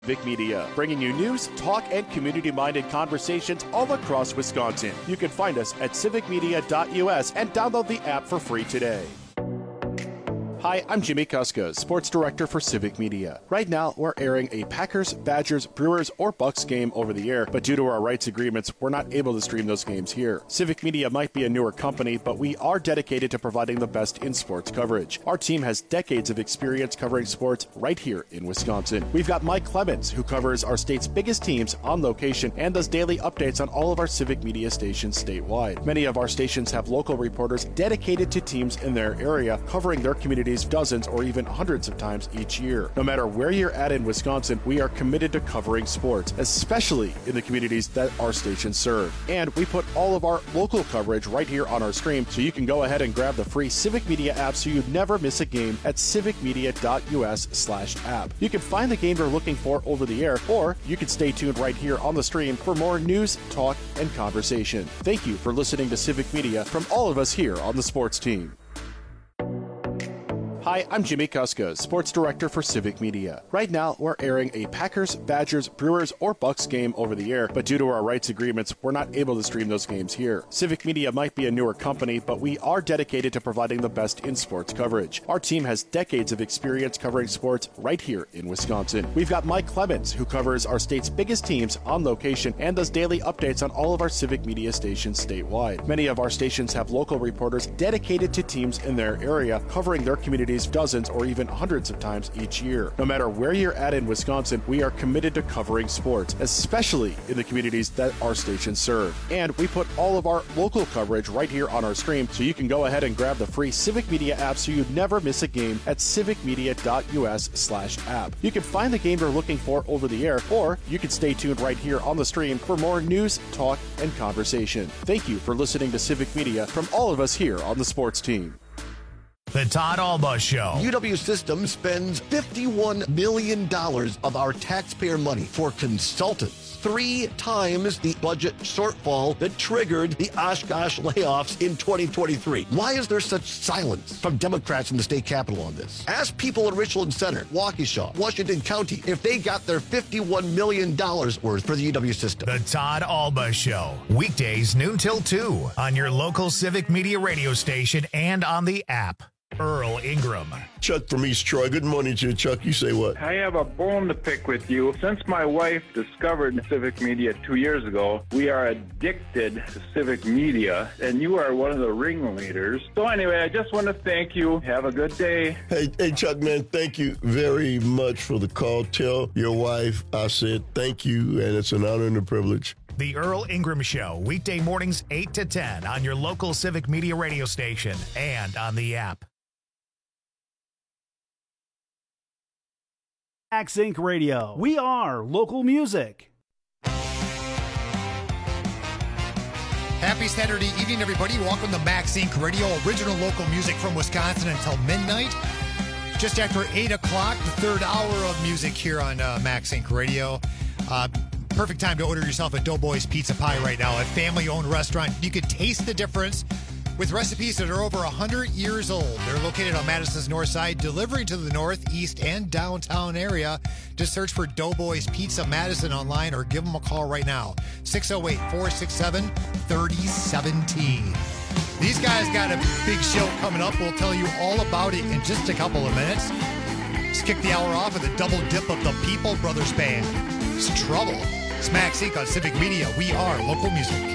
Civic Media, bringing you news, talk, and community-minded conversations all across Wisconsin. You can find us at civicmedia.us and download the app for free today. Hi, I'm Jimmy Kuska, Sports Director for Civic Media. Right now, we're airing a Packers, Badgers, Brewers, or Bucks game over the air, but due to our rights agreements, we're not able to stream those games here. Civic Media might be a newer company, but we are dedicated to providing the best in sports coverage. Our team has decades of experience covering sports right here in Wisconsin. We've got Mike Clemens, who covers our state's biggest teams on location and does daily updates on all of our Civic Media stations statewide. Many of our stations have local reporters dedicated to teams in their area, covering their communities dozens or even hundreds of times each year. No matter where you're at in Wisconsin, we are committed to covering sports, especially in the communities that our stations serve. And we put all of our local coverage right here on our stream, so you can go ahead and grab the free Civic Media app so you never miss a game at civicmedia.us/app. You can find the game you're looking for over the air, or you can stay tuned right here on the stream for more news, talk, and conversation. Thank you for listening to Civic Media from all of us here on the sports team. Hi, I'm Jimmy Kuska, Sports Director for Civic Media. Right now, we're airing a Packers, Badgers, Brewers, or Bucks game over the air, but due to our rights agreements, we're not able to stream those games here. Civic Media might be a newer company, but we are dedicated to providing the best in sports coverage. Our team has decades of experience covering sports right here in Wisconsin. We've got Mike Clemens, who covers our state's biggest teams on location and does daily updates on all of our Civic Media stations statewide. Many of our stations have local reporters dedicated to teams in their area, covering their communities dozens or even hundreds of times each year. No matter where you're at in Wisconsin, we are committed to covering sports, especially in the communities that our stations serve. And we put all of our local coverage right here on our stream, so you can go ahead and grab the free Civic Media app so you never miss a game at civicmedia.us/app. You can find the game you're looking for over the air, or you can stay tuned right here on the stream for more news, talk, and conversation. Thank you for listening to Civic Media from all of us here on the sports team. The Todd Alba Show. UW Systems spends $51 million of our taxpayer money for consultants, 3 times the budget shortfall that triggered the Oshkosh layoffs in 2023. Why is there such silence from Democrats in the state capitol on this? Ask people in Richland Center, Waukesha, Washington County, if they got their $51 million worth for the UW system. The Todd Alba Show. Weekdays noon till 2 on your local Civic Media radio station and on the app. Earl Ingram. Chuck from East Troy. Good morning to you, Chuck. You say what? I have a bone to pick with you. Since my wife discovered Civic Media 2 years ago, we are addicted to Civic Media, and you are one of the ringleaders. So anyway, I just want to thank you. Have a good day. Hey, Chuck, man, thank you very much for the call. Tell your wife I said thank you, and it's an honor and a privilege. The Earl Ingram Show, weekday mornings 8 to 10 on your local Civic Media radio station and on the app. Max Inc. Radio. We are local music. Happy Saturday evening, everybody. Welcome to Max Inc. Radio, original local music from Wisconsin until midnight. Just after 8 o'clock, the third hour of music here on Max Inc. Radio. Perfect time to order yourself a Doughboys Pizza Pie right now, a family-owned restaurant. You can taste the difference with recipes that are over 100 years old. They're located on Madison's north side, delivering to the north, east, and downtown area. Just search for Doughboys Pizza Madison online or give them a call right now, 608-467-3017. These guys got a big show coming up. We'll tell you all about it in just a couple of minutes. Let's kick the hour off with a double dip of the People Brothers Band. It's Trouble. It's Max Inc. on Civic Media. We are local music.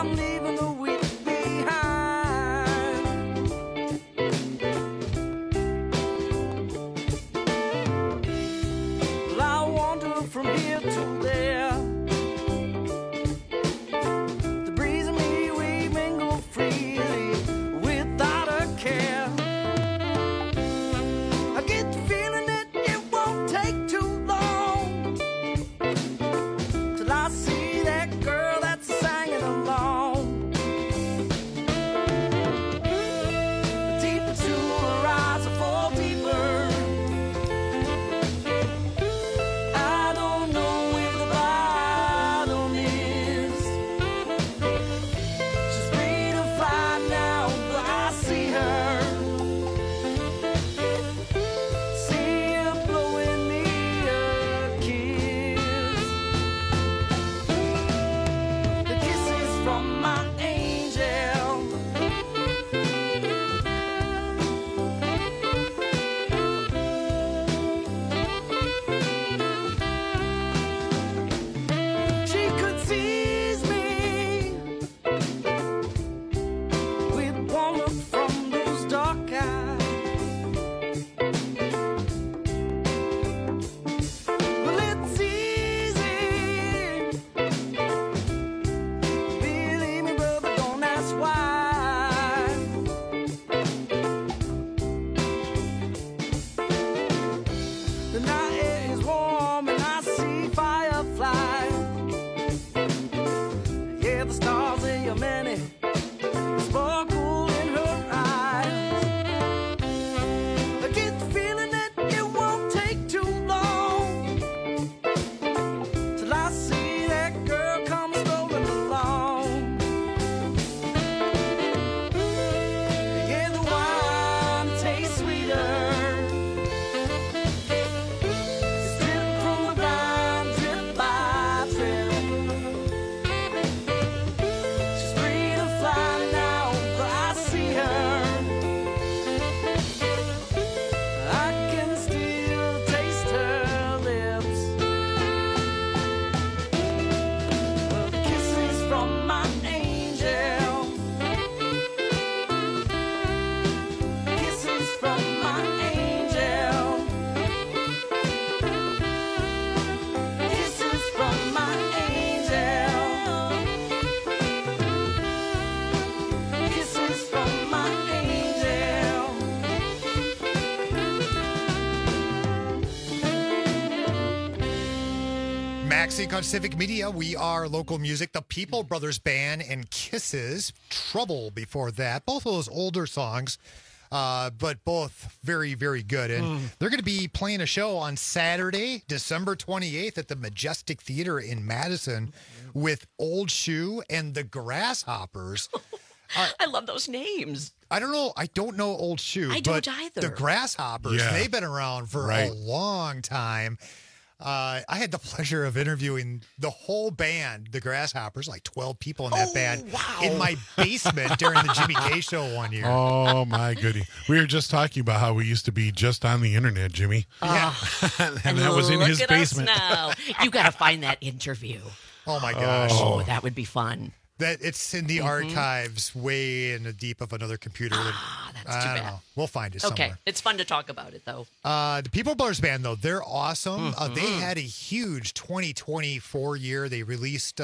I'm leaving the weak behind. Well, I wander from here to there. The breeze and me, we mingle freely without a care. I get the feeling that it won't take too long till I see that girl that's singing along. Deeper to her eyes, I fall deeper. I don't know where the bottom is. She's free to fly now, but I see her. See her blowing me a kiss. The kisses from my angel. She could seize me with one look from those dark eyes. Well, it's easy. Believe me, brother, don't ask why. The night air is warm and I see fireflies. Yeah, the stars, they are many, sparkle in her eyes. I get the feeling that it won't take too long till I see that girl come strolling along. Yeah, the wine tastes sweeter. It's drip from the vine, drip by drip. She's free to fly now, but I see her. I can still taste her lips. Well, the kisses from my angel. Kisses from my angel. Kisses from my angel. Kisses from my angel. Maxine on Civic Media. We are local music. The People Brothers Band and Kisses. Trouble before that. Both of those older songs, but both very, very good. And they're going to be playing a show on Saturday, December 28th at the Majestic Theater in Madison with Old Shoe and the Grasshoppers. I love those names. I don't know. I don't know Old Shoe. I don't but either. The Grasshoppers, Yeah. they've been around for a long time. I had the pleasure of interviewing the whole band, the Grasshoppers, like 12 people in that band, in my basement during the Jimmy K show one year. Oh, my goody. We were just talking about how we used to be just on the internet, Jimmy. Yeah. And that was in Look his at basement. Us now. You got to find that interview. Oh, my gosh. Oh, that would be fun. That it's in the archives, way in the deep of another computer. That's too I don't bad. know. We'll find it Okay, somewhere. it's fun to talk about it, though. The People Brothers Band, though, they're awesome. They had a huge 2024 year. They released,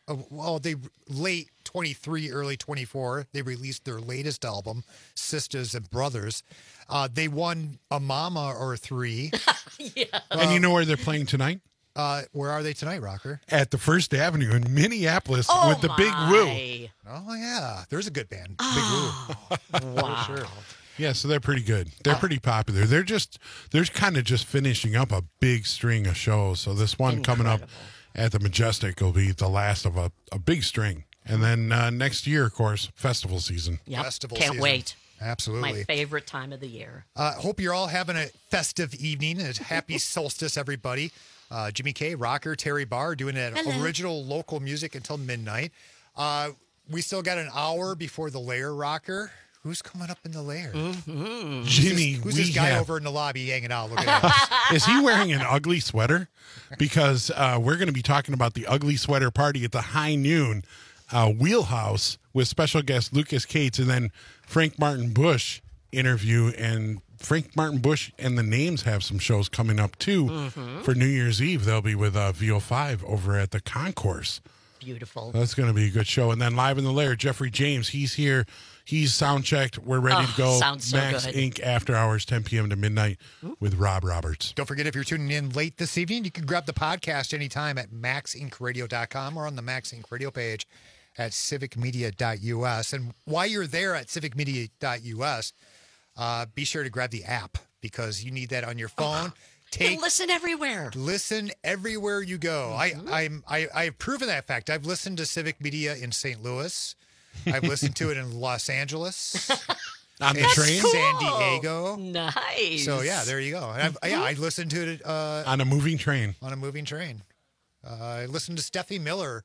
late 23, early 24. They released their latest album, Sisters and Brothers. They won a Mama or three. Yeah. And you know where they're playing tonight? Where are they tonight, Rocker? At the First Avenue in Minneapolis Oh, with the Big Woo. my. Oh, yeah. There's a good band. Oh, Big Woo. wow. For sure. Yeah, so they're pretty good. They're pretty popular. They're kind of just finishing up a big string of shows. So this one coming up at the Majestic will be the last of a big string. And then next year, of course, festival season. Yep. Festival Can't season. wait. Absolutely. My favorite time of the year. Hope you're all having a festive evening. A happy solstice, everybody. Jimmy K, Rocker, Terry Barr doing that original local music until midnight. We still got an hour before the Lair, Rocker. Who's coming up in the Lair? Mm-hmm. Jimmy, who's this guy over in the lobby hanging out looking at us? Is he wearing an ugly sweater? Because we're going to be talking about the ugly sweater party at the High Noon Wheelhouse with special guest Lucas Cates, and then Frank Martin Bush interview. And Frank Martin Bush and the Names have some shows coming up too. For New Year's Eve. They'll be with VO5 over at the Concourse. Beautiful. That's going to be a good show. And then Live in the Lair, Jeffrey James, he's here. He's sound checked. We're ready to go. Sounds so Max good. Inc. After Hours, 10 p.m. to midnight with Rob Roberts. Don't forget, if you're tuning in late this evening, you can grab the podcast anytime at maxincradio.com or on the Max Inc. radio page at civicmedia.us. And while you're there at civicmedia.us, be sure to grab the app because you need that on your phone. Listen everywhere. Listen everywhere you go. I've proven that fact. I've listened to Civic Media in St. Louis. I've listened to it in Los Angeles. On the train? San Diego. Nice. So, yeah, there you go. And I listened to it on a moving train. On a moving train. I listened to Steffi Miller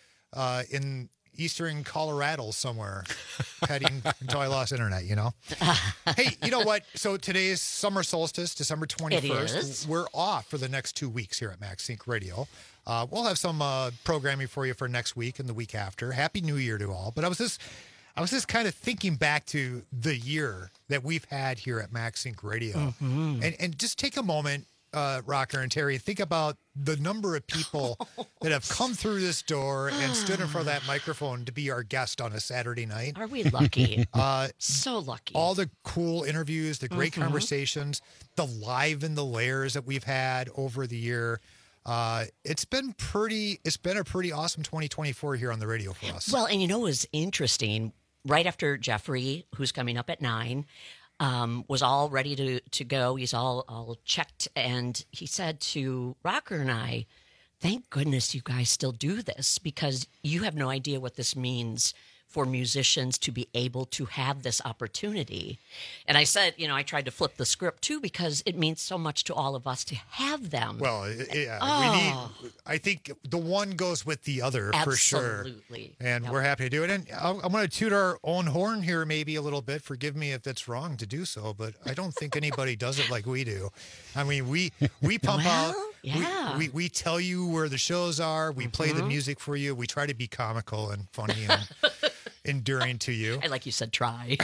in eastern Colorado somewhere, heading until I lost internet, you know? Hey, you know what? So today is summer solstice, December 21st. It is. We're off for the next 2 weeks here at Max Inc. Radio. We'll have some programming for you for next week and the week after. Happy New Year to all. But I was just kind of thinking back to the year that we've had here at Max Inc. Radio. And just take a moment, Rocker and Terry, think about the number of people that have come through this door and stood in front of that microphone to be our guest on a Saturday night. Are we lucky? So lucky. All the cool interviews, the great conversations, the Live in the Lairs that we've had over the year. It's been a pretty awesome 2024 here on the radio for us. Well, and you know what was interesting? Right after Jeffrey, who's coming up at 9, was all ready to go. He's all checked. And he said to Rocker and I, thank goodness you guys still do this because you have no idea what this means for musicians to be able to have this opportunity. And I said, I tried to flip the script too because it means so much to all of us to have them. Well, yeah, I think the one goes with the other for sure. Absolutely. And we're happy to do it. And I'm going to toot our own horn here maybe a little bit. Forgive me if that's wrong to do so, but I don't think anybody does it like we do. I mean, we pump out. Yeah. We tell you where the shows are. We play the music for you. We try to be comical and funny and endearing to you. I like you said try.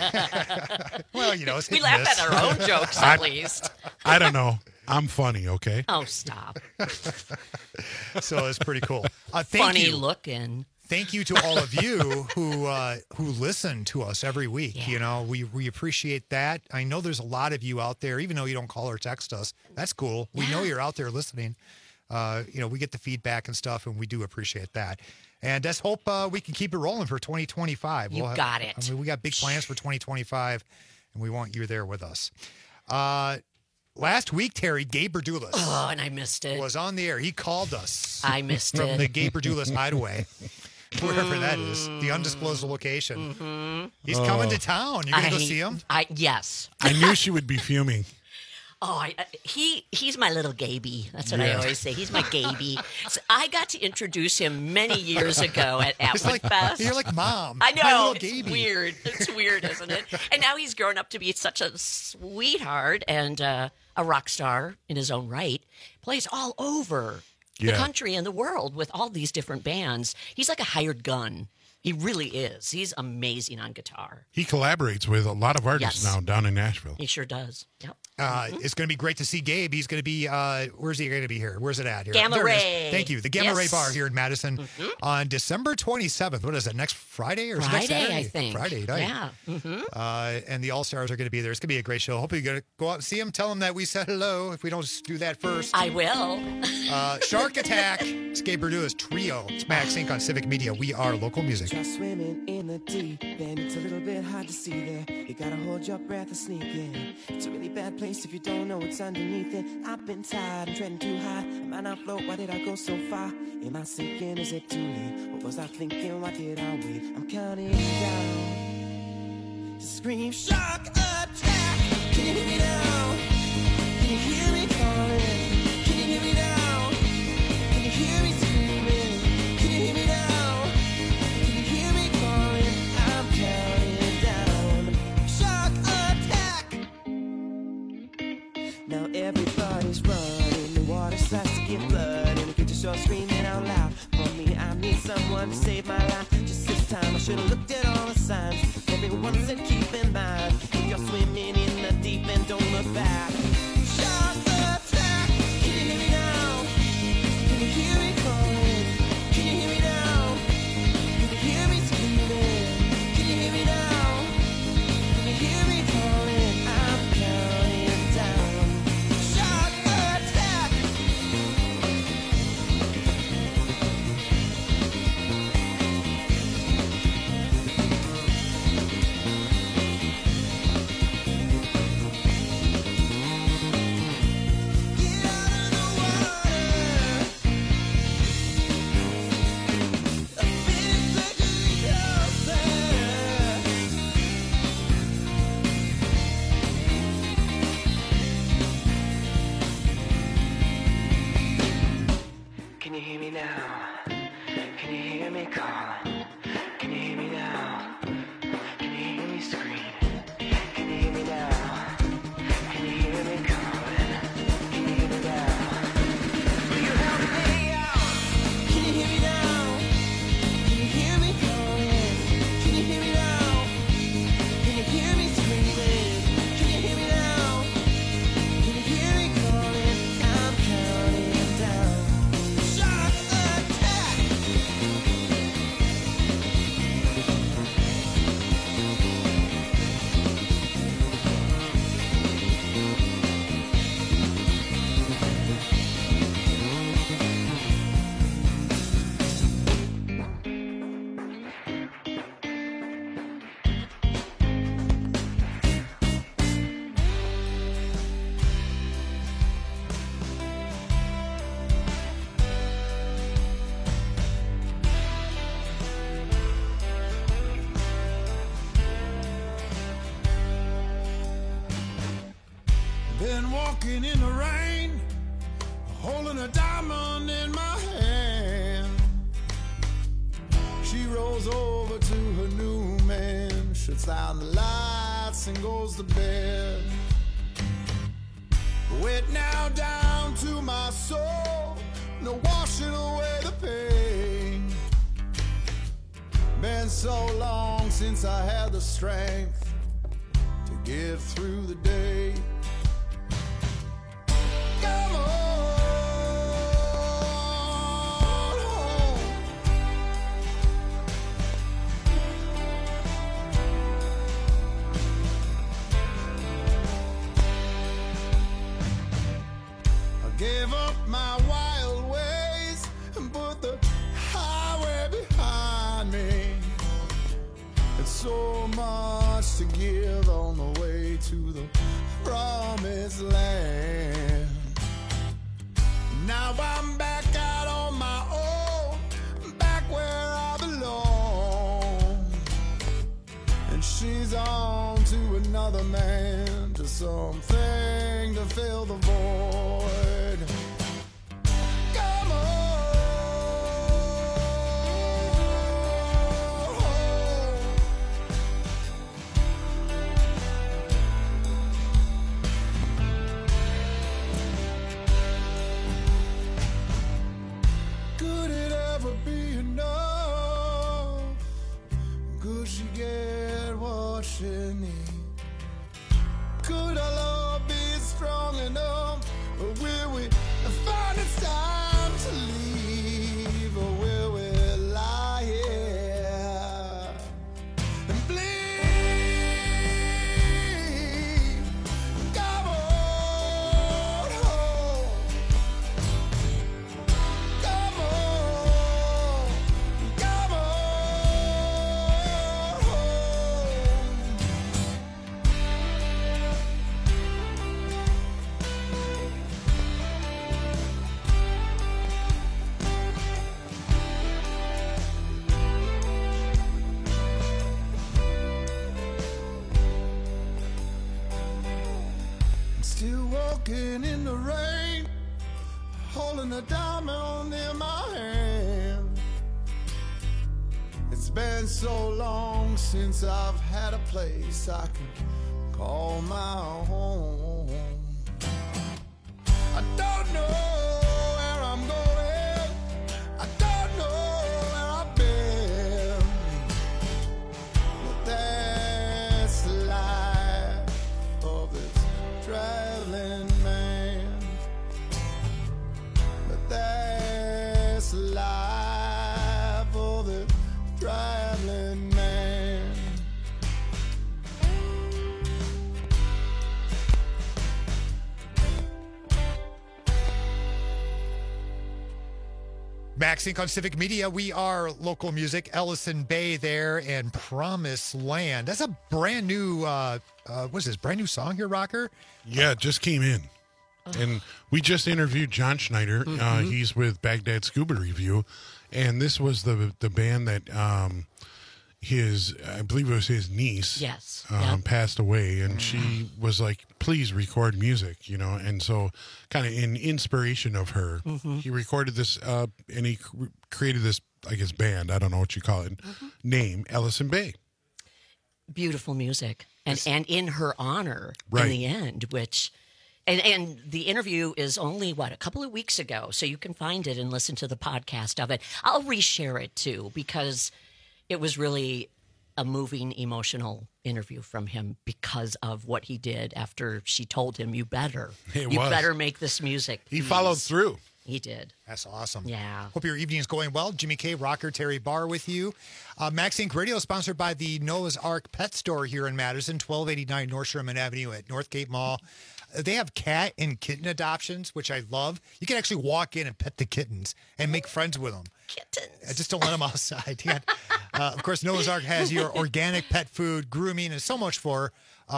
Well, it's we hit laugh and miss. at our own jokes at least. I don't know. I'm funny, okay? Oh, stop. So it's pretty cool. Thank Funny you. looking. Thank you to all of you who listen to us every week. Yeah. We appreciate that. I know there's a lot of you out there, even though you don't call or text us. That's cool. We know you're out there listening. We get the feedback and stuff, and we do appreciate that. And let's hope we can keep it rolling for 2025. You got it. I mean, we got big plans for 2025, and we want you there with us. Last week, Terry, Gabe Berdulis. Oh, and I missed it. Was on the air. He called us. I missed from it. the Gabe Berdulis hideaway. Wherever that is, the undisclosed location. He's coming to town. You're going to go see him? Yes. I knew she would be fuming. Oh, he's my little Gaby. That's what I always say. He's my Gaby. So I got to introduce him many years ago at Woodfest. You're like Mom. I know. My little It's Gaby. weird. It's weird, isn't it? And now he's grown up to be such a sweetheart and a rock star in his own right. Plays all over the country and the world with all these different bands. He's like a hired gun. He really is. He's amazing on guitar. He collaborates with a lot of artists now down in Nashville. He sure does. Yep. It's going to be great to see Gabe. He's going to be, where's he going to be here? Where's it at here? Gamma There it is. Ray. Thank you. The Gamma Ray Bar here in Madison on December 27th. What is it, next Friday or next Saturday? I think. Friday night. Yeah. Mm-hmm. And the All-Stars are going to be there. It's going to be a great show. Hopefully you're going to go out and see them. Tell them that we said hello if we don't do that first. I will. Shark Attack. It's Gabe Berdulis Trio. It's Max Inc. on Civic Media. We are local music. Try swimming in the deep end. It's a little bit hard to see there. You gotta hold your breath and sneak in. It's a really bad place if you don't know what's underneath it. I've been tired and treading too high. I might not float. Why did I go so far? Am I sinking? Is it too late? What was I thinking? Why did I wait? I'm counting down to scream shark attack. Can you hear me now? Can you hear me calling? Can you hear me now? Can you hear me screaming? Can you hear me now? Can you hear me calling? I'm counting down. Shark attack. Now everybody's running. The water starts to get blood, and the creatures are screaming out loud. For me, I need someone to save my life. Should've looked at all the signs. Everyone said keep in mind, if you're swimming in the deep end, don't look back. Shark attack, can you hear me now? Can you hear me calling? Can you hear me now? Can you hear me screaming? Can you hear me now? Can you hear me calling? I'm counting down. Shark attack. Can you hear me now? Can you hear me calling? Can you hear me now? Can you hear me screaming? Can you hear me now? Can you hear me calling? Can you hear me now? Will you help me out? Can you hear me now? Can you hear me calling? Can you hear me now? Can you hear me screaming? Can you hear me now? Can you hear me calling? I'm counting down. Shark attack! Been walking in the rain, holding a diamond in my hand. She rolls over to her new man, shuts down the lights and goes to bed. Wet now down to my soul, no washing away the pain. Been so long since I had the strength to get through the day. Come on home. I gave up my wild ways and put the highway behind me. It's so much to give on the way to the promised land. Now I'm back out on my own, back where I belong. And she's on to another man, to something to fill the void. Come on. Could it ever be enough? Could she get what she needs? Could our love be strong enough? Or will we find it's time to leave? Or will we lie here and bleed? Come on home. Come on. Come on home. I'm still walking in the rain, holding a diamond in my hand. It's been so long since I've had a place I can call my home. I don't know where I'm going, I don't know where I've been. Max Inc. on Civic Media. We are local music. Ellison Bay there and Promised Land. That's a brand new, what's this, brand new song here, Rocker? Yeah, it just came in. And we just interviewed John Schneider. He's with Baghdad Scuba Review. And this was the band that I believe it was his niece, passed away. And she was like, please record music, And so kind of in inspiration of her, he recorded this and he created this, I guess, band. I don't know what you call it. Name, Ellison Bay. Beautiful music. And in her honor in the end, which... And the interview is only, a couple of weeks ago, so you can find it and listen to the podcast of it. I'll reshare it, too, because it was really a moving, emotional interview from him because of what he did after she told him, you better make this music. He followed through. He did. That's awesome. Yeah. Hope your evening is going well. Jimmy K, Rocker, Terry Barr with you. Max Inc. Radio sponsored by the Noah's Ark Pet Store here in Madison, 1289 North Sherman Avenue at Northgate Mall. They have cat and kitten adoptions, which I love. You can actually walk in and pet the kittens and make friends with them. Kittens. Just don't let them outside. Of course, Noah's Ark has your organic pet food, grooming, and so much more.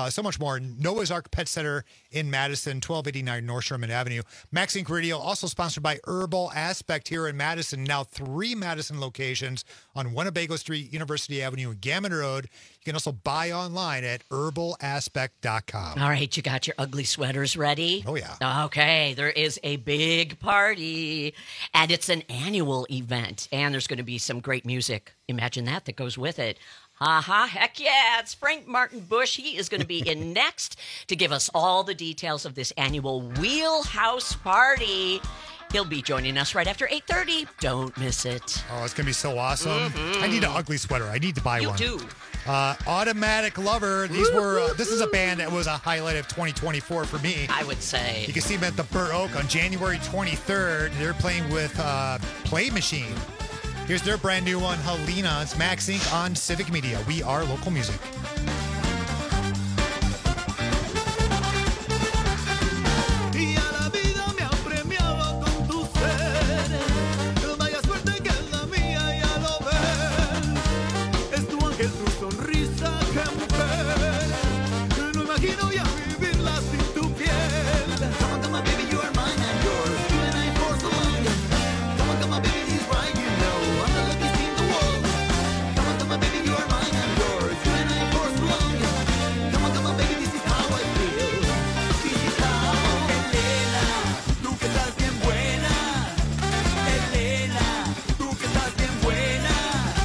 Noah's Ark Pet Center in Madison, 1289 North Sherman Avenue. Max Inc. Radio, also sponsored by Herbal Aspect here in Madison. Now 3 Madison locations on Winnebago Street, University Avenue, and Gammon Road. You can also buy online at herbalaspect.com. All right, you got your ugly sweaters ready? Oh, yeah. Okay, there is a big party, and it's an annual event, and there's going to be some great music. Imagine that goes with it. Heck yeah, it's Frank Martin Bush. He is going to be in next to give us all the details of this annual Wheelhouse Party. He'll be joining us right after 8:30. Don't miss it. Oh, it's going to be so awesome. I need an ugly sweater. I need to buy one. You do. Automatic Lover. This is a band that was a highlight of 2024 for me. I would say. You can see them at the Burr Oak on January 23rd. They're playing with Play Machine. Here's their brand new one, Helena. It's Max Inc. on Civic Media. We are local music.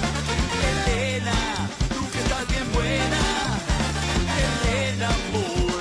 Elena, tú que estás bien buena, Elena, amor.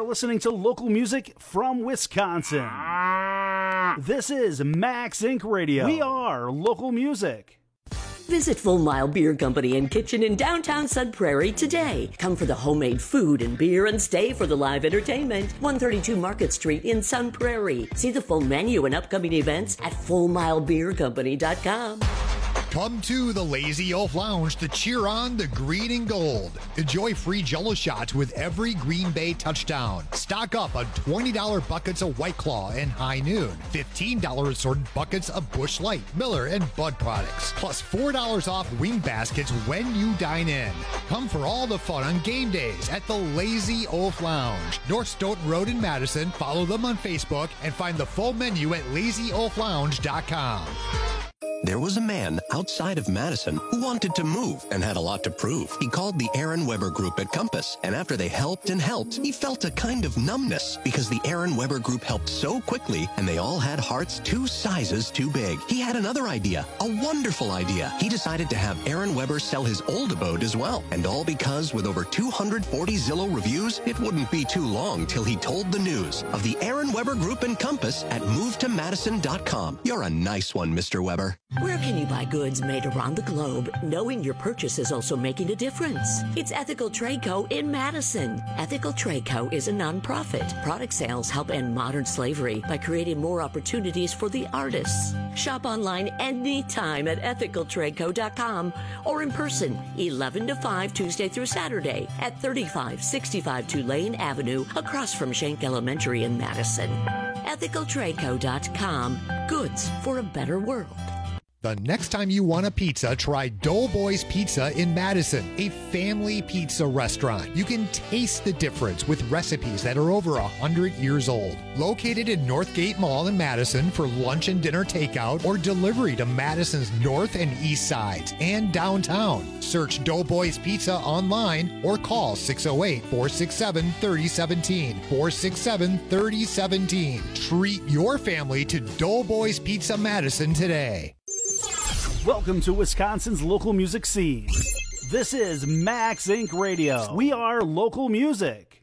are listening to local music from Wisconsin. This is Max Inc. Radio. We are local music. Visit Full Mile Beer Company and Kitchen in downtown Sun Prairie today. Come for the homemade food and beer and stay for the live entertainment. 132 Market Street in Sun Prairie. See the full menu and upcoming events at FullMileBeerCompany.com. Come to the Lazy Oaf Lounge to cheer on the green and gold. Enjoy free Jell-O shots with every Green Bay touchdown. Stock up on $20 buckets of White Claw and High Noon. $15 assorted buckets of Busch Light, Miller, and Bud products. Plus $4 off wing baskets when you dine in. Come for all the fun on game days at the Lazy Oaf Lounge. North Stoughton Road in Madison. Follow them on Facebook and find the full menu at LazyOafLounge.com. There was a man outside of Madison who wanted to move and had a lot to prove. He called the Aaron Weber Group at Compass, and after they helped and helped, he felt a kind of numbness because the Aaron Weber Group helped so quickly, and they all had hearts 2 sizes too big. He had another idea, a wonderful idea. He decided to have Aaron Weber sell his old abode as well, and all because with over 240 Zillow reviews, it wouldn't be too long till he told the news of the Aaron Weber Group and Compass at MoveToMadison.com. You're a nice one, Mr. Weber. Where can you buy goods made around the globe, knowing your purchase is also making a difference? It's Ethical Trade Co. in Madison. Ethical Trade Co. is a nonprofit. Product sales help end modern slavery by creating more opportunities for the artists. Shop online anytime at ethicaltradeco.com or in person 11 to 5 Tuesday through Saturday at 3565 Tulane Avenue across from Schenck Elementary in Madison. ethicaltradeco.com. Goods for a better world. The next time you want a pizza, try Doughboys Pizza in Madison, a family pizza restaurant. You can taste the difference with recipes that are over 100 years old. Located in Northgate Mall in Madison for lunch and dinner takeout or delivery to Madison's north and east sides and downtown. Search Doughboys Pizza online or call 608-467-3017. 467-3017. Treat your family to Doughboys Pizza Madison today. Welcome to Wisconsin's local music scene. This is Max Inc. Radio. We are local music.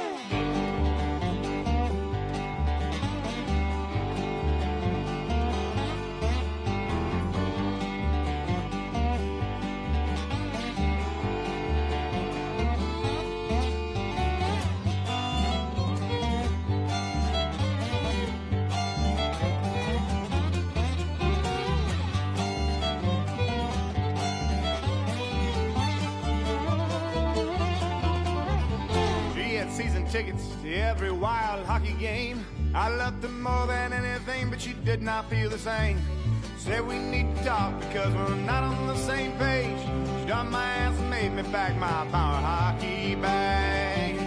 Tickets to every wild hockey game. I loved her more than anything, but she did not feel the same. Said we need to talk because we're not on the same page. She done my ass and made me pack my power hockey bag.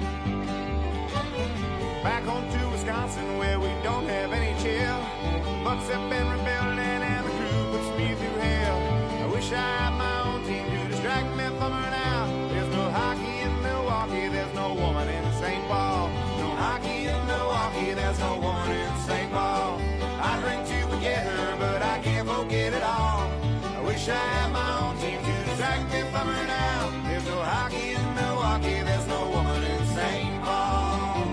Back home to Wisconsin where we don't have any chill. Bucks have been rebuilding and the crew puts me through hell. I wish I had my own team to distract me from her now. There's no hockey in Milwaukee, there's no woman in St. Paul. No hockey in Milwaukee, there's no woman in St. Paul. I drink to forget her, but I can't forget it all. I wish I had my own team to distract me from her now. There's no hockey in Milwaukee, there's no woman in St. Paul.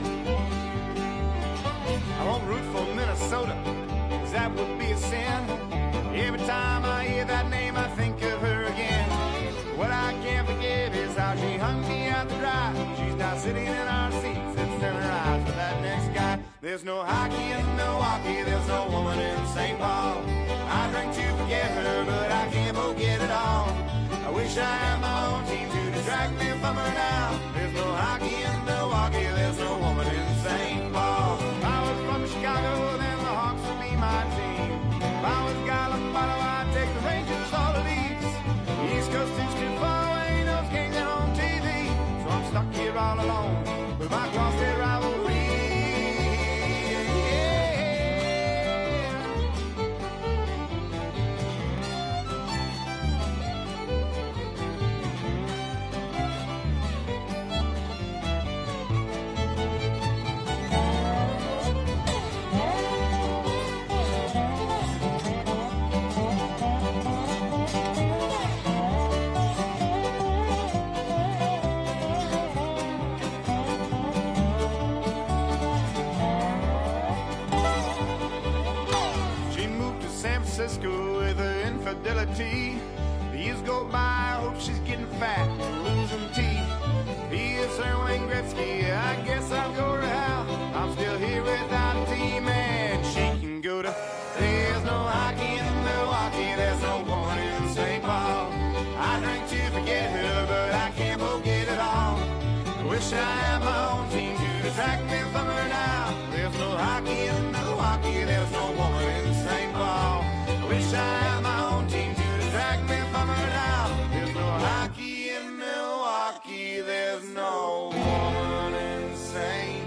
I won't root for Minnesota, 'cause that would be a sin. Every time I hear that name, I think of her again. What I can't forget is how she hung me out to dry. She's now sitting in our seats and staring her eyes for that next guy. There's no hockey in Milwaukee, there's no woman in St. Paul. I drink to forget her, but I can't forget it all. I wish I had my own team to distract me from her now. There's no hockey in Milwaukee, there's no woman in St. Paul. If I was from Chicago, then the Hawks would be my team. If I was Gallipondo, I'd take the Rangers or the Leafs. East Coast is too far away, those games are on TV. So I'm stuck here all alone with my cross-state rivalry. Francisco with her infidelity. The years go by, I hope she's getting fat and losing teeth. He is Sir Wayne Gretzky, I guess I'll go to hell. I'm still here without a team, and she can go to. There's no hockey in Milwaukee, there's no woman in St. Paul. I drink to forget her, but I can't forget it all. I wish I had my own team to detract me from her now. There's no hockey in Milwaukee, there's no woman in St. Paul. I wish I had my own team to detract me from her now. There's no hockey in Milwaukee, there's no woman in St.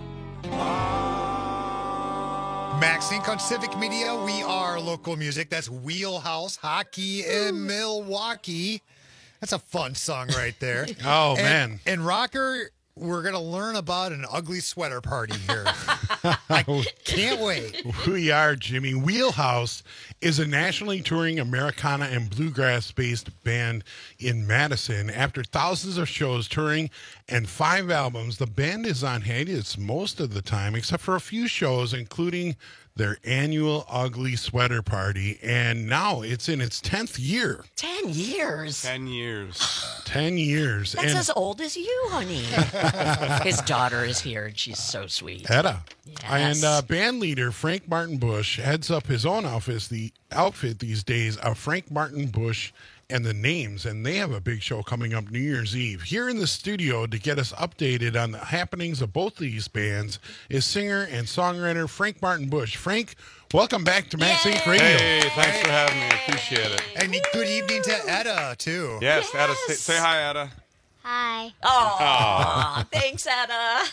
Paul. Max Inc. on Civic Media. We are local music. That's Wheelhouse Hockey in Milwaukee. That's a fun song right there. Oh, man. And Rocker, we're going to learn about an ugly sweater party here. I can't wait. We are, Jimmy. Wheelhouse is a nationally touring Americana and bluegrass-based band in Madison. After thousands of shows, touring, and 5 albums, the band is on hiatus most of the time, except for a few shows, including their annual Ugly Sweater Party, and now it's in its 10th year. 10 years? 10 years. 10 years. That's as old as you, honey. His daughter is here, and she's so sweet. Hedda. Yes. And band leader Frank Martin Bush heads up his own outfit these days of Frank Martin Bush and the Names, and they have a big show coming up New Year's Eve. Here in the studio to get us updated on the happenings of both these bands is singer and songwriter Frank Martin Bush. Frank, welcome back to Max Inc. Radio. Hey, thanks for having me. Appreciate it. And good evening to Etta, too. Yes, Etta. Say hi, Etta. Hi. Oh, thanks, Etta.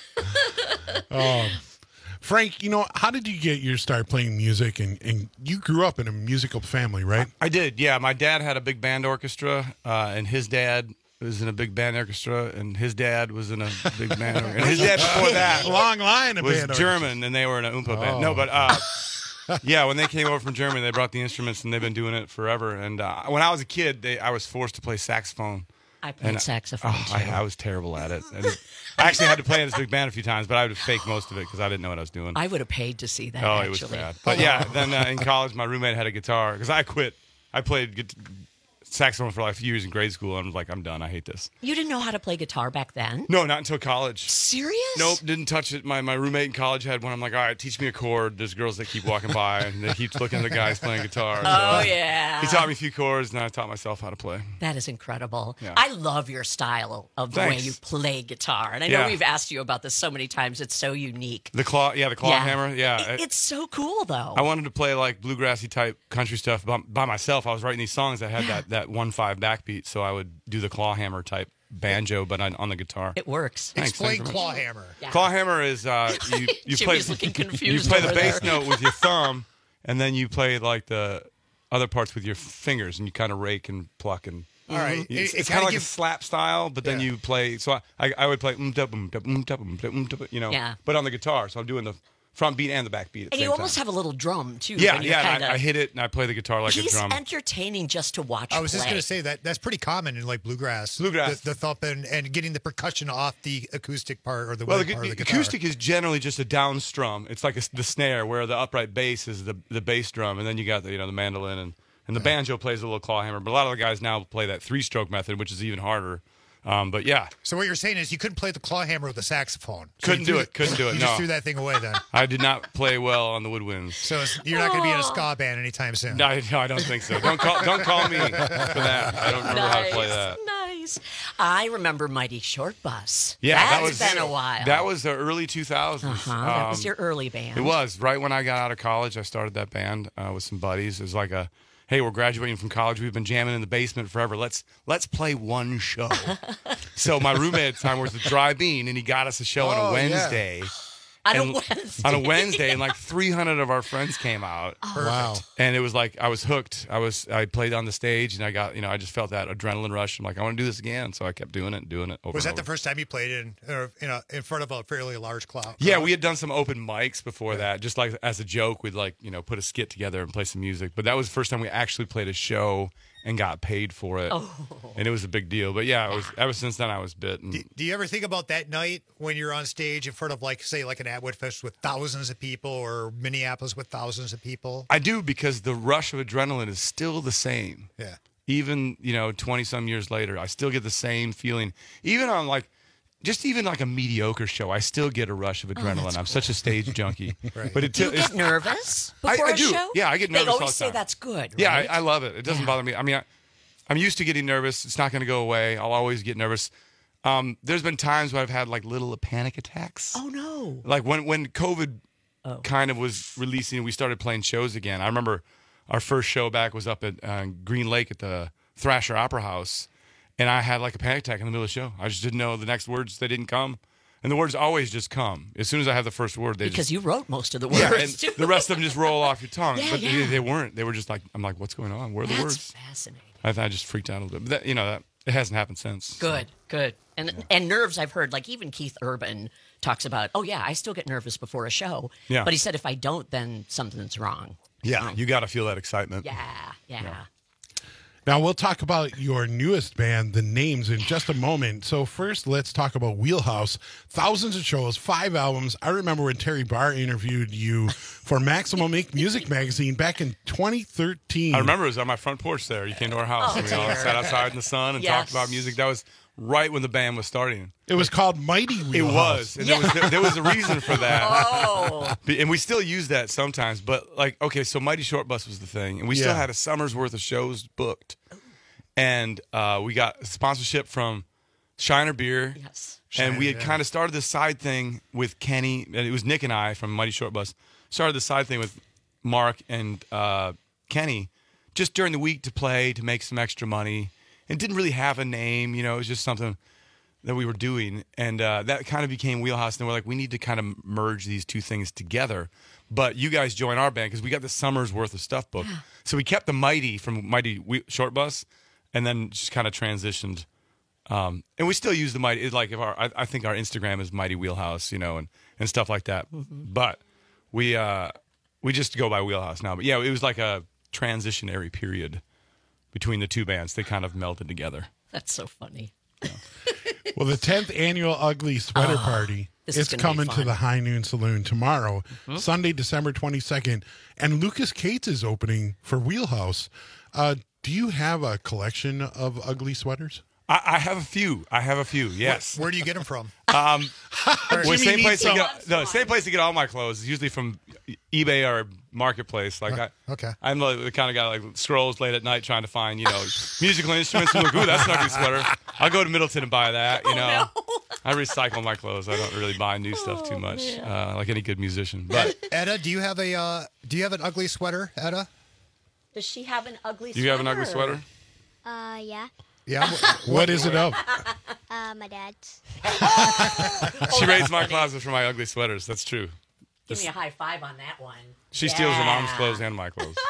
Frank, how did you get your start playing music? And you grew up in a musical family, right? I did, yeah. My dad had a big band orchestra, and his dad was in a big band orchestra, and his dad was in a big band orchestra. And his dad before that long line of was band German, and they were in an Oompa band. No, but yeah, when they came over from Germany, they brought the instruments, and they've been doing it forever. And when I was a kid, I was forced to play saxophone. I played saxophone, too. I was terrible at it. And I actually had to play in this big band a few times, but I would fake most of it because I didn't know what I was doing. I would have paid to see that, Oh, actually. it was bad. But yeah, then in college, my roommate had a guitar because I quit. I played saxophone for like a few years in grade school, and I was like, I'm done. I hate this. You didn't know how to play guitar back then? No, not until college. Serious? Nope, didn't touch it. My roommate in college had one. I'm like, all right, teach me a chord. There's girls that keep walking by, and they keep looking at the guys playing guitar. Oh, yeah. He taught me a few chords, and I taught myself how to play. That is incredible. Yeah. I love your style of the Thanks. way you play guitar. And I know Yeah. we've asked you about this so many times. It's so unique. The claw hammer. Yeah. It's so cool, though. I wanted to play like bluegrassy type country stuff by myself. I was writing these songs that had that 1/5 backbeat, so I would do the claw hammer type banjo, but on the guitar. It works. Explain claw hammer. Yeah. Claw hammer is you play looking you confused play the over bass there. note with your thumb, and then you play like the other parts with your fingers, and you kind of rake and pluck and. All right. It's It kind of like gives- a slap style, but then you play. So I would play Yeah. but on the guitar. So I'm doing the front beat and the back beat. At the And you same almost time. have a little drum, too. Yeah, when you're yeah. And kinda- I hit it and I play the guitar like He's a drum. entertaining just to watch I was play. just going to say that's pretty common in like bluegrass. The thumping and getting the percussion off the acoustic part or the Well, wood part of the guitar. acoustic is generally just a down strum. It's like the snare, where the upright bass is the bass drum, and then you got the mandolin and the banjo plays a little claw hammer. But a lot of the guys now play that 3-stroke method, which is even harder. But yeah, So what you're saying is you couldn't play the claw hammer with a saxophone. So couldn't you do threw it. Couldn't do it. You No, just threw that thing away then. I did not play well on the woodwinds. So you're not going to be in a ska band anytime soon. No, I don't think so. Don't call me for that. I don't remember how to play that. Nice. I remember Mighty Short Bus. Yeah, That's that was been a while. That was the early 2000s. That was your early band. It was right when I got out of college. I started that band with some buddies. It was like hey, we're graduating from college. We've been jamming in the basement forever. Let's play one show. So my roommate at the time was the Dry Bean, and he got us a show on a Wednesday. On a And Wednesday. On a Wednesday, and like 300 of our friends came out. Wow. And it was like I was hooked. I played on the stage, and I got I just felt that adrenaline rush. I'm like, I want to do this again. So I kept doing it and doing it over. Was and that the over. first time you played in front of a fairly large crowd? Yeah, we had done some open mics before that, just like as a joke. We'd put a skit together and play some music. But that was the first time we actually played a show and got paid for it. And it was a big deal. But yeah, it was, ever since then I was bit. And, Do you ever think about that night when you're on stage in front of, like, say, like an Atwood Fest with thousands of people or Minneapolis with thousands of people? I do, because the rush of adrenaline is still the same. Yeah. Even, 20-some years later, I still get the same feeling. Even on, like, just even like a mediocre show, I still get a rush of adrenaline. I'm such a stage junkie. Right. But Do you get nervous before I a do. show? Yeah, I get nervous They all always the say time. that's good, Yeah, right? I love it. It doesn't bother me. I mean, I'm used to getting nervous. It's not going to go away. I'll always get nervous. There's been times where I've had like little panic attacks. Oh, no. Like when COVID kind of was releasing, we started playing shows again. I remember our first show back was up at Green Lake at the Thrasher Opera House, and I had like a panic attack in the middle of the show. I just didn't know the next words. They didn't come. And the words always just come. As soon as I have the first word, Because you wrote most of the words. Yeah, and the rest of them just roll off your tongue. Yeah, but yeah. They weren't. They were just like, I'm like, what's going on? Where are the That's words? fascinating. I just freaked out a little bit. But that, it hasn't happened since. Good. And nerves, I've heard, like even Keith Urban talks about, oh, yeah, I still get nervous before a show. Yeah. But he said if I don't, then something's wrong. Yeah, you got to feel that excitement. Yeah. Now, we'll talk about your newest band, The Names, in just a moment. So first, let's talk about Wheelhouse. Thousands of shows, 5 albums. I remember when Terry Barr interviewed you for Maximum Ink Music Magazine back in 2013. I remember it was on my front porch there. You came to our house and we all sat outside in the sun and talked about music. That was right when the band was starting. It was called Mighty Wheelhouse. It was. And there was a reason for that. And we still use that sometimes. But, like, okay, so Mighty Short Bus was the thing. And we still had a summer's worth of shows booked. And we got sponsorship from Shiner Beer. Yes. And we had kind of started this side thing with Kenny. And it was Nick and I from Mighty Short Bus. Started the side thing with Mark and Kenny just during the week to play, to make some extra money. And didn't really have a name. It was just something that we were doing. And that kind of became Wheelhouse. And we're like, we need to kind of merge these two things together. But you guys join our band because we got the summer's worth of stuff booked. So we kept the Mighty from Mighty Short Bus. And then just kind of transitioned, and we still use the Mighty. It's like I think our Instagram is Mighty Wheelhouse, and stuff like that. Mm-hmm. But we just go by Wheelhouse now. But yeah, it was like a transitionary period between the two bands. They kind of melted together. That's so funny. Well, the 10th annual Ugly Sweater Party is coming to the High Noon Saloon tomorrow, Sunday, December 22nd. And Lucas Cates is opening for Wheelhouse. Do you have a collection of ugly sweaters? I have a few. Yes. Where do you get them from? Same place to get all my clothes is usually from eBay or Marketplace. Like I'm the kind of guy like scrolls late at night trying to find musical instruments and look, ooh, that's an ugly sweater. I'll go to Middleton and buy that. I recycle my clothes. I don't really buy new stuff too much, like any good musician. But Etta, do you have an ugly sweater, Etta? Does she have an ugly sweater? Do you have an ugly sweater? Yeah. Yeah. What is it of? My dad's. She raised my closet for my ugly sweaters. That's true. Give me a high five on that one. She steals her mom's clothes and my clothes.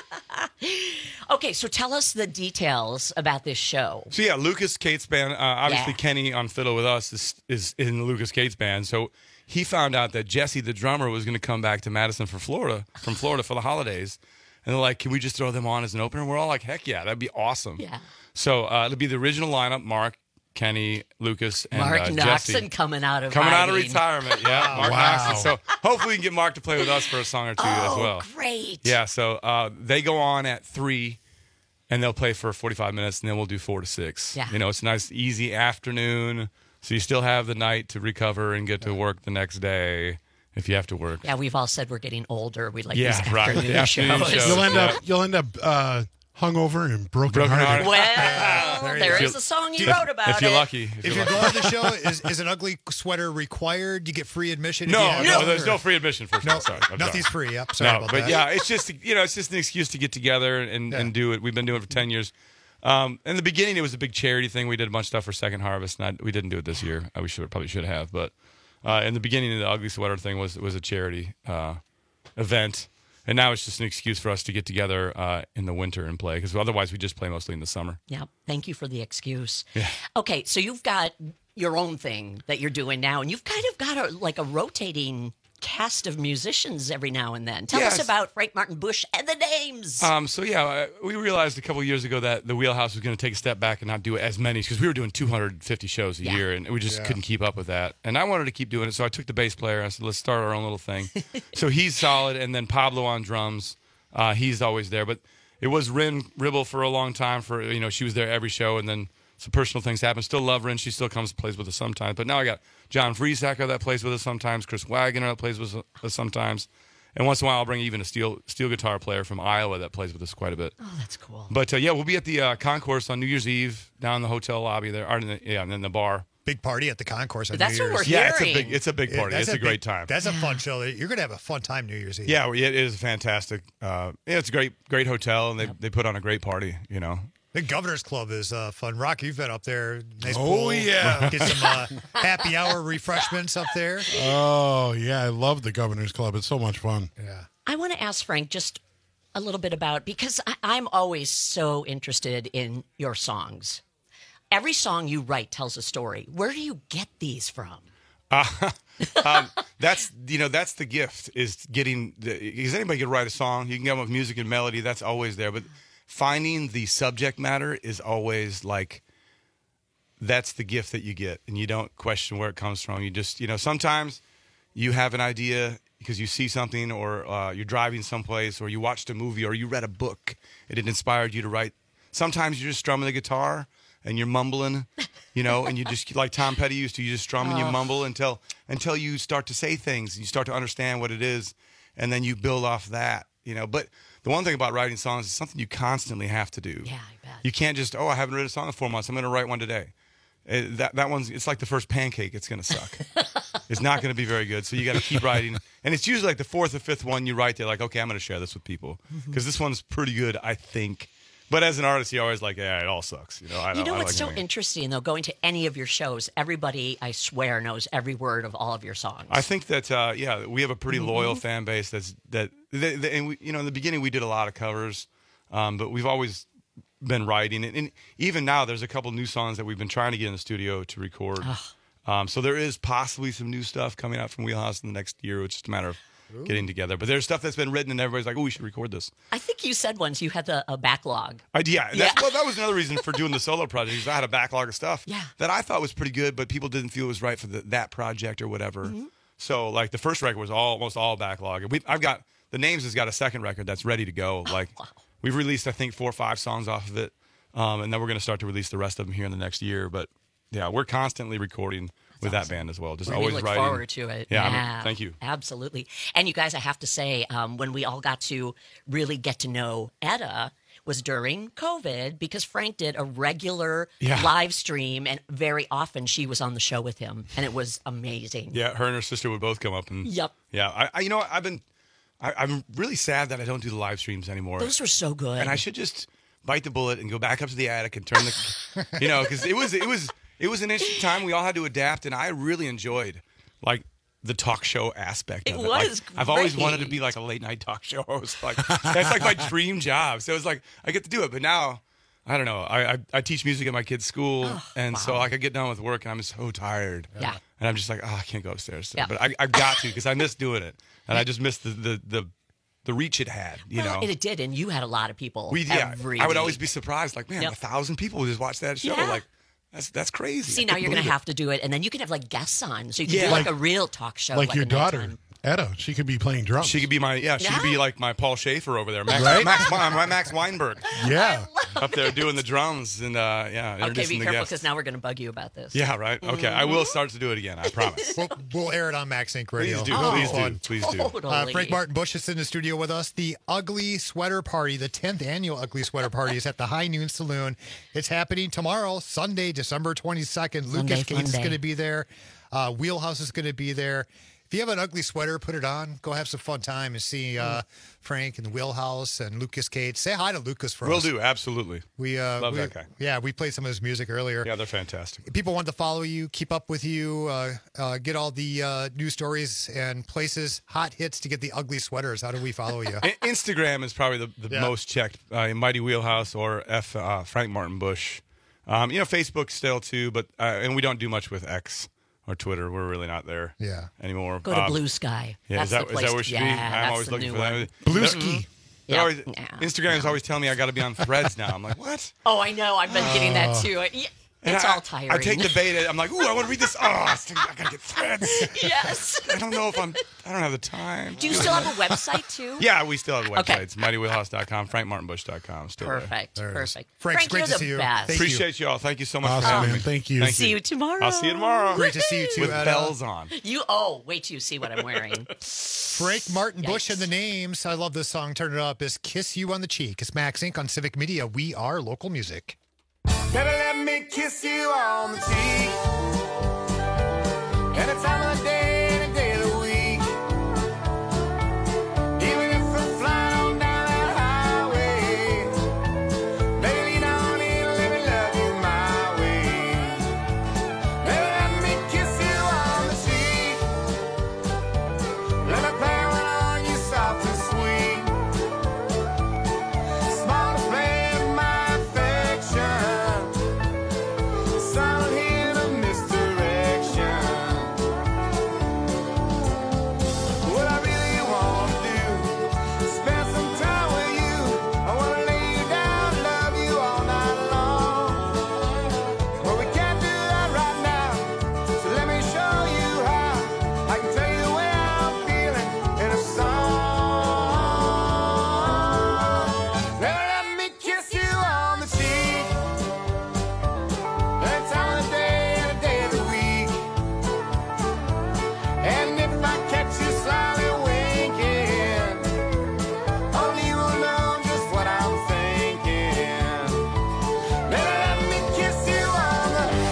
Okay, so tell us the details about this show. So yeah, Lucas Cates band. Obviously, Kenny on fiddle with us is in the Lucas Cates band. So he found out that Jesse, the drummer, was going to come back to Madison from Florida for the holidays. And they're like, can we just throw them on as an opener? We're all like, heck yeah, that'd be awesome. Yeah. So it'll be the original lineup: Mark, Kenny, Lucas, and Mark Jesse. Noxon coming out of retirement. Yeah, Mark Noxon. So hopefully we can get Mark to play with us for a song or two as well. Great. Yeah. So they go on at 3, and they'll play for 45 minutes, and then we'll do 4 to 6. Yeah. It's a nice, easy afternoon. So you still have the night to recover and get to work the next day. If you have to work. Yeah, we've all said we're getting older. We like these right. afternoon shows. You'll end up hungover and broken hearted. Well, there is a song you wrote about if you're lucky. If you're going to the show, is an ugly sweater required? Do you get free admission? No, there's no free admission for sure. Sorry, nothing's free. Yep. Sorry about that. But yeah, it's just an excuse to get together and do it. We've been doing it for 10 years. In the beginning, it was a big charity thing. We did a bunch of stuff for Second Harvest, and we didn't do it this year. We probably should have, but. In the beginning, the Ugly Sweater thing was a charity event, and now it's just an excuse for us to get together in the winter and play, because otherwise we just play mostly in the summer. Yeah, thank you for the excuse. Yeah. Okay, so you've got your own thing that you're doing now, and you've kind of got a rotating cast of musicians every now and then. Tell Yes. us about Frank Martin Bush and the names. We realized a couple of years ago that the Wheelhouse was going to take a step back and not do as many because we were doing 250 shows a year and we just couldn't keep up with that. And I wanted to keep doing it, so I took the bass player. I said, let's start our own little thing. So he's solid, and then Pablo on drums. He's always there. But it was Rin Ribble for a long time. She was there every show, and then some personal things happened. Still love Rin. She still comes and plays with us sometimes. But now I got John Friesacker that plays with us sometimes, Chris Wagoner that plays with us sometimes. And once in a while, I'll bring even a steel guitar player from Iowa that plays with us quite a bit. Oh, that's cool. But, we'll be at the concourse on New Year's Eve down in the hotel lobby there, and in the bar. Big party at the concourse on That's New what Year's. we're hearing. It's a big party. It's a great time. That's a fun show. You're going to have a fun time New Year's Eve. Yeah, it is fantastic. It's a great hotel, and they put on a great party, The Governor's Club is fun. Rock, you've been up there. Nice Oh, pool. yeah. Get some happy hour refreshments up there. Oh, yeah. I love the Governor's Club. It's so much fun. Yeah. I want to ask Frank just a little bit about, because I'm always so interested in your songs. Every song you write tells a story. Where do you get these from? That's the gift, is getting because anybody can write a song. You can come up with music and melody. That's always there. But finding the subject matter is always that's the gift that you get, and you don't question where it comes from. You just, sometimes you have an idea because you see something, or you're driving someplace, or you watched a movie, or you read a book, and it inspired you to write. Sometimes you're just strumming the guitar and you're mumbling, and you just, like Tom Petty used to, you just strum and you mumble until you start to say things and you start to understand what it is, and then you build off that, But the one thing about writing songs is something you constantly have to do. Yeah, I bet. You can't just, I haven't written a song in 4 months, I'm going to write one today. That one's, it's like the first pancake, it's going to suck. It's not going to be very good, so you got to keep writing. And it's usually like the fourth or fifth one you write, they're like, okay, I'm going to share this with people because this one's pretty good, I think. But as an artist, you're always like, yeah, it all sucks. What's so interesting, though, going to any of your shows, everybody, I swear, knows every word of all of your songs. I think that, we have a pretty loyal fan base and we, in the beginning, we did a lot of covers, but we've always been writing. And even now, there's a couple new songs that we've been trying to get in the studio to record. So there is possibly some new stuff coming out from Wheelhouse in the next year. It's just a matter of getting together. But there's stuff that's been written and everybody's like, we should record this. I think you said once you had a backlog. Well, that was another reason for doing the solo project. Is I had a backlog of stuff that I thought was pretty good, but people didn't feel it was right for that project or whatever. Mm-hmm. So like the first record was almost all backlog. I've got, the Names has got a second record that's ready to go. We've released, I think, 4 or 5 songs off of it. And then we're going to start to release the rest of them here in the next year. But yeah, we're constantly recording with that band as well. Just We're always look writing. forward to it. Yeah. Thank you. Absolutely. And you guys, I have to say, when we all got to really get to know Etta was during COVID, because Frank did a regular live stream, and very often she was on the show with him, and it was amazing. Yeah, her and her sister would both come up. And Yep. Yeah, I'm really sad that I don't do the live streams anymore. Those were so good. And I should just bite the bullet and go back up to the attic and turn the, because it was an interesting time. We all had to adapt, and I really enjoyed the talk show aspect of it. Was I've always great. wanted to be like a late night talk show host. That's like my dream job. So it's like I get to do it. But now, I don't know. I teach music at my kid's school, so I get done with work and I'm so tired. Yeah. And I'm just like, I can't go upstairs today. Yeah. But I've got to, because I miss doing it, and I just miss the reach it had. And it did, and you had a lot of people. Every I would week. always be surprised. Like, man, 1,000 people would just watch that show. Yeah. Like, that's crazy. See, now you're going to have to do it, and then you can have guests on, so you can do like a real talk show. Like your a daughter, nighttime. Etta. She could be playing drums. She could be she could be like my Paul Schaefer over there, Max Weinberg. Yeah, up there doing the drums and Okay, introducing be the careful, guests. because now we're going to bug you about this. Yeah, right. Okay, I will start to do it again. I promise. We'll air it on Max Inc. Radio. Please do. Totally. Frank Martin Bush is in the studio with us. The Ugly Sweater Party, the 10th annual Ugly Sweater Party, is at the High Noon Saloon. It's happening tomorrow, Sunday, December 22nd. Lucas Gates is going to be there. Wheelhouse is going to be there. If you have an ugly sweater, put it on. Go have some fun time and see Frank and the Wheelhouse and Lucas Gates. Say hi to Lucas for us. Will do, absolutely. We love that guy. Yeah, we played some of his music earlier. Yeah, they're fantastic. If people want to follow you, keep up with you, get all the news stories and places, hot hits to get the ugly sweaters. How do we follow you? Instagram is probably the most checked. Mighty Wheelhouse or Frank Martin Bush. Facebook still too, but and we don't do much with X. or Twitter. We're really not there anymore. Go to Blue Sky. Yeah, that's is that the place where we should be? I'm always looking for that. Blue Ski. Instagram's always telling me I got to be on Threads now. I'm like, what? Oh, I know. I've been getting that too. It's all tiring. I take the beta. I'm like, ooh, I want to read this. Oh, I got to get Threads. Yes. I don't know if I don't have the time. Do you still have a website too? Yeah, we still have a website. Okay. It's MightyWheelhouse.com, FrankMartinBush.com. Still Perfect. there. Perfect. Frank, great you're to the see you. best. Appreciate you all. Thank you so much for Awesome, having man. me. Thank you. See you tomorrow. I'll see you tomorrow. Great to see you too. With bells on. Wait till you see what I'm wearing. Frank Martin Bush and the Names. I love this song. Turn it up. Is Kiss You on the Cheek. It's Max Inc. on Civic Media. We are local music. Baby, let me kiss you on the cheek. Any time of the day, any day of the week. Even if we're flying on down that highway. Baby, lean on in, let me love you my way. Baby, let me kiss you on the cheek. Let me play one on you soft and sweet. Small display of my affection. Silent hint of misdirection. What I really want to do, spend some time with you. I want to lay you down, love you all night long. But we can't do that right now, so let me show you how. I can tell you the way I'm feeling in a song. Now let me kiss you on the cheek. Any time of the day and a day of the week. And if I catch you slyly winking, only you will know just what I'm thinking. Baby, let me kiss you on the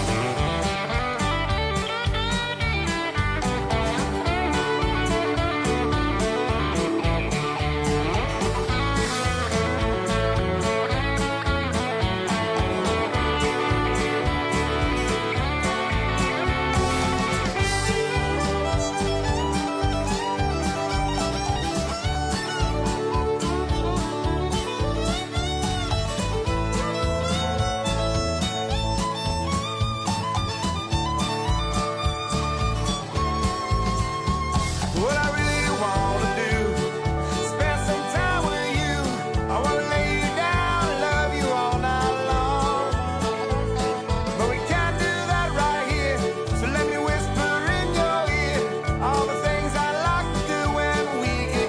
what I really want to do, spend some time with you. I want to lay you down, love you all night long. But we can't do that right here, so let me whisper in your ear all the things I like to do when we get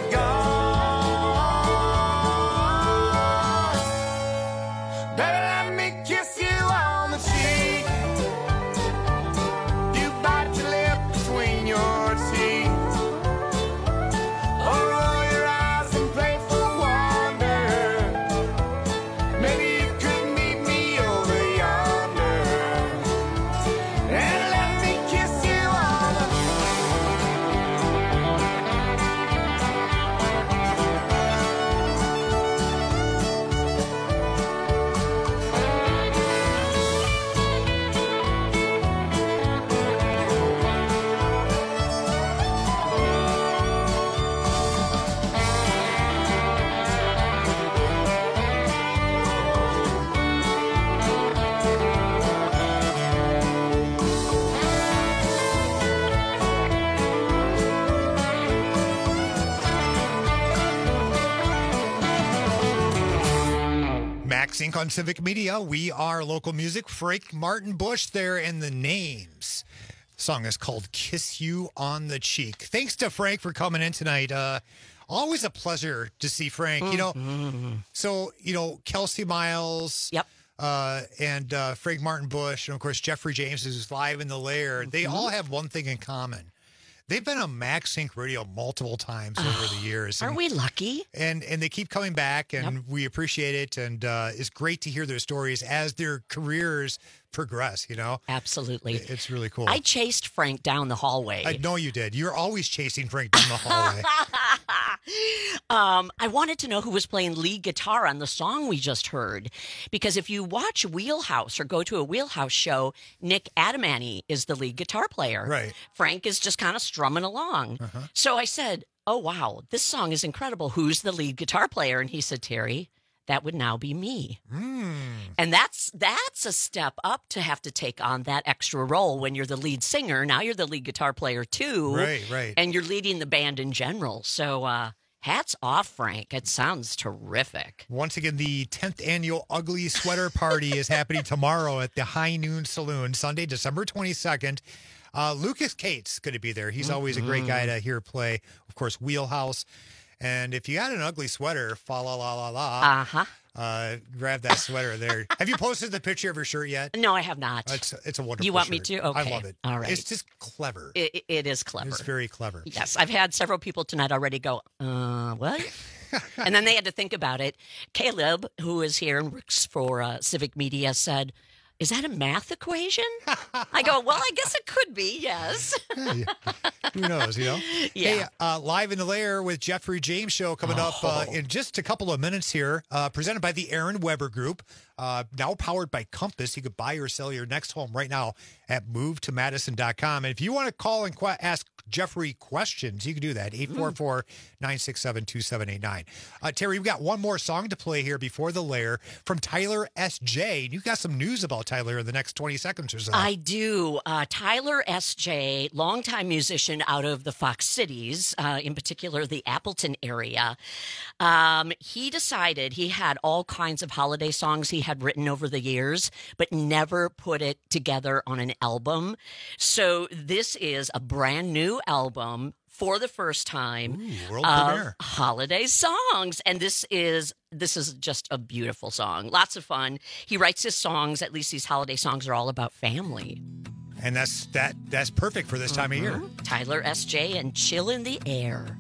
gone. Baby, let me kiss you on the cheek. You bite your lip between your teeth. Or roll your eyes in playful wonder. Maybe you could meet me over yonder. And let me kiss you on the Max Inc. on Civic Media. We are local music. Frank Martin Bush there in the Names. Song is called Kiss You on the Cheek. Thanks to Frank for coming in tonight. Always a pleasure to see Frank. You know, so, you know, Kelsey Miles. Yep. And Frank Martin Bush, and of course, Jeffrey James, who's live in the lair. They all have one thing in common. They've been on Max Inc. Radio multiple times over the years. Aren't we lucky? And they keep coming back, and we appreciate it. And it's great to hear their stories as their careers progress, you know? Absolutely. It's really cool. I chased Frank down the hallway. I know you did. You're always chasing Frank down the hallway. I wanted to know who was playing lead guitar on the song we just heard. Because if you watch Wheelhouse or go to a Wheelhouse show, Nick Adamany is the lead guitar player. Right. Frank is just kind of strumming along. So I said, oh, wow, this song is incredible. Who's the lead guitar player? And he said, Terry, that would now be me. And that's a step up to have to take on that extra role when you're the lead singer. Now you're the lead guitar player too. Right. And you're leading the band in general. So hats off, Frank. It sounds terrific. Once again, the 10th annual Ugly Sweater Party is happening tomorrow at the High Noon Saloon, Sunday, December 22nd. Lucas Cates going to be there. He's always a great guy to hear play. Of course, Wheelhouse. And if you got an ugly sweater, fa la la la la, grab that sweater there. Have you posted the picture of your shirt yet? No, I have not. It's a wonderful You want shirt. me to? Okay. I love it. All right. It's just clever. It is clever. It's very clever. Yes, I've had several people tonight already go, what? And then they had to think about it. Caleb, who is here and works for Civic Media, said, is that a math equation? I go, well, I guess it could be, yes. Hey, who knows, you know? Yeah. Hey, Live in the Lair with Jeffrey James show coming up in just a couple of minutes here, presented by the Aaron Weber Group, now powered by Compass. You could buy or sell your next home right now at movetomadison.com. And if you want to call and ask Jeffrey questions, you can do that, 844-967-2789. Terry, we've got one more song to play here before the Lair from Tyler S.J. You've got some news about Tyler in the next 20 seconds or so. I do. Tyler S.J., longtime musician out of the Fox Cities, in particular the Appleton area, he decided he had all kinds of holiday songs he had written over the years, but never put it together on an album. So this is a brand new album for the first time world of premiere. holiday songs. And this is just a beautiful song. Lots of fun. He writes his songs, at least these holiday songs are all about family. And that's perfect for this time of year. Tyler S.J. and Chill in the Air.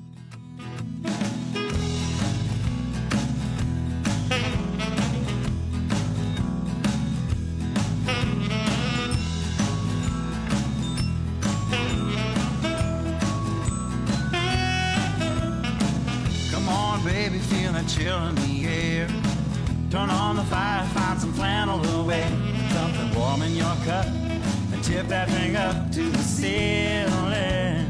Come on, baby, feel that chill in the air. Turn on the fire, find some flannel to wear. Something warm in your cup, and tip that thing up to the ceiling.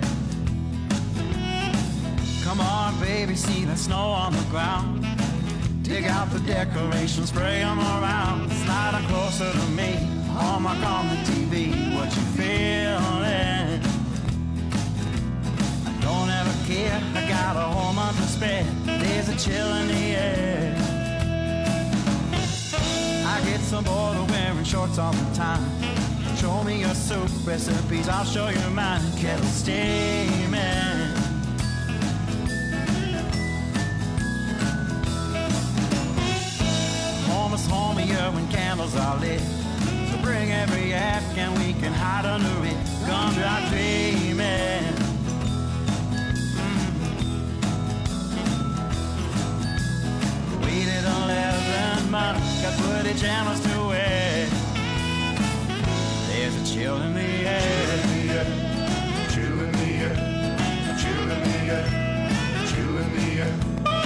Come on, baby, see the snow on the ground. Dig out the decorations, spray them around. Slide them closer to me, hallmark on the TV. What you feeling? Don't ever care, I got a whole month to spare. There's a chill in the air. I get so bored of wearing shorts all the time. Show me your soup recipes, I'll show you mine. Kettle steaming. Home is homier when candles are lit. So bring every act and we can hide under it. Gumdrop dreaming. Waited 11 months, got footage cameras to wear. There's a chill in the air. Chill in the air. Chill in the air. Chill in the air.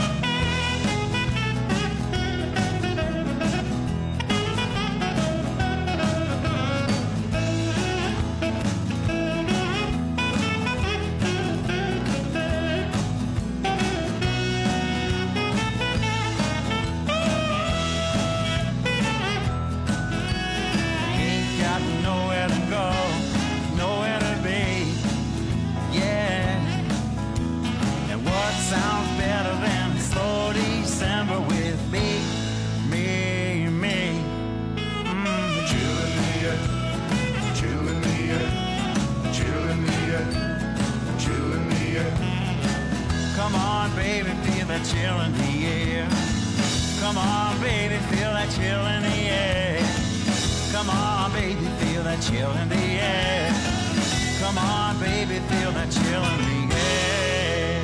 Come on, baby, feel that chill in the air. Come on, baby, feel that chill in the air. Come on, baby, feel that chill in the air. Come on, baby, feel that chill in the air.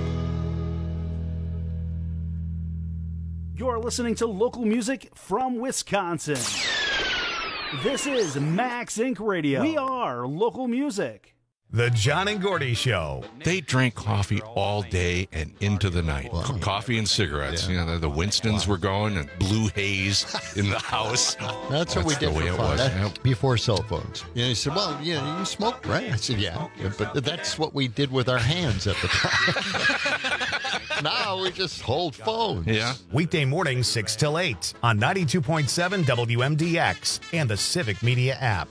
You're listening to local music from Wisconsin. This is Max Inc. Radio. We are local music. The John and Gordy Show. They drank coffee all day and into the night. Coffee and cigarettes. Yeah. You know, the Winstons were going and blue haze in the house. That's what we did the way for it fun. was. Yep. Before cell phones. You know, he said, well, you know, you smoke, right? I said, yeah. But that's what we did with our hands at the time. Now we just hold phones. Yeah. Weekday mornings 6 till 8 on 92.7 WMDX and the Civic Media app.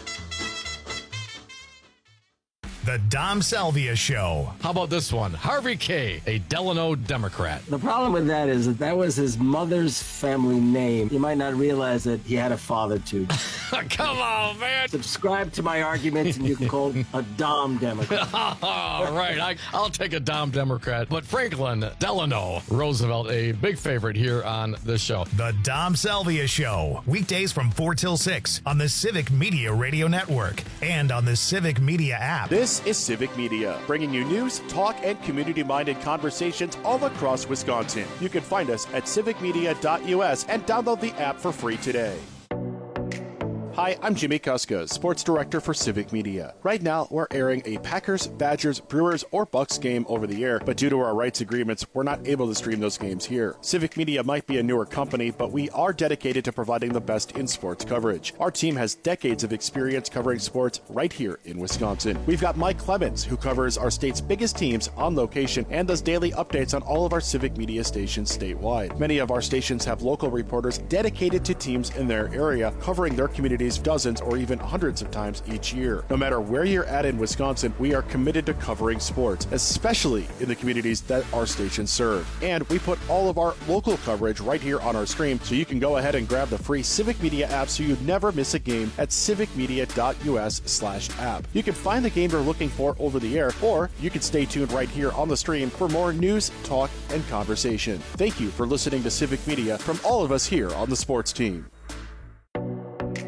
The Dom Salvia Show. How about this one? Harvey K., a Delano Democrat. The problem with that is that was his mother's family name. You might not realize that he had a father, too. Come on, man. Subscribe to my arguments and you can call him a Dom Democrat. All right, I'll take a Dom Democrat. But Franklin Delano Roosevelt, a big favorite here on this show. The Dom Salvia Show. Weekdays from 4 till 6 on the Civic Media Radio Network and on the Civic Media app. This is Civic Media, bringing you news, talk, and community-minded conversations all across Wisconsin. You can find us at civicmedia.us and download the app for free today. Hi, I'm Jimmy Kuska, Sports Director for Civic Media. Right now, we're airing a Packers, Badgers, Brewers, or Bucks game over the air, but due to our rights agreements, we're not able to stream those games here. Civic Media might be a newer company, but we are dedicated to providing the best in sports coverage. Our team has decades of experience covering sports right here in Wisconsin. We've got Mike Clemens, who covers our state's biggest teams on location and does daily updates on all of our Civic Media stations statewide. Many of our stations have local reporters dedicated to teams in their area, covering their communities dozens or even hundreds of times each year. No matter where you're at in Wisconsin, we are committed to covering sports, especially in the communities that our stations serve. And we put all of our local coverage right here on our stream, so you can go ahead and grab the free Civic Media app so you never miss a game at civicmedia.us/app. You can find the game you're looking for over the air, or you can stay tuned right here on the stream for more news, talk, and conversation. Thank you for listening to Civic Media from all of us here on the sports team.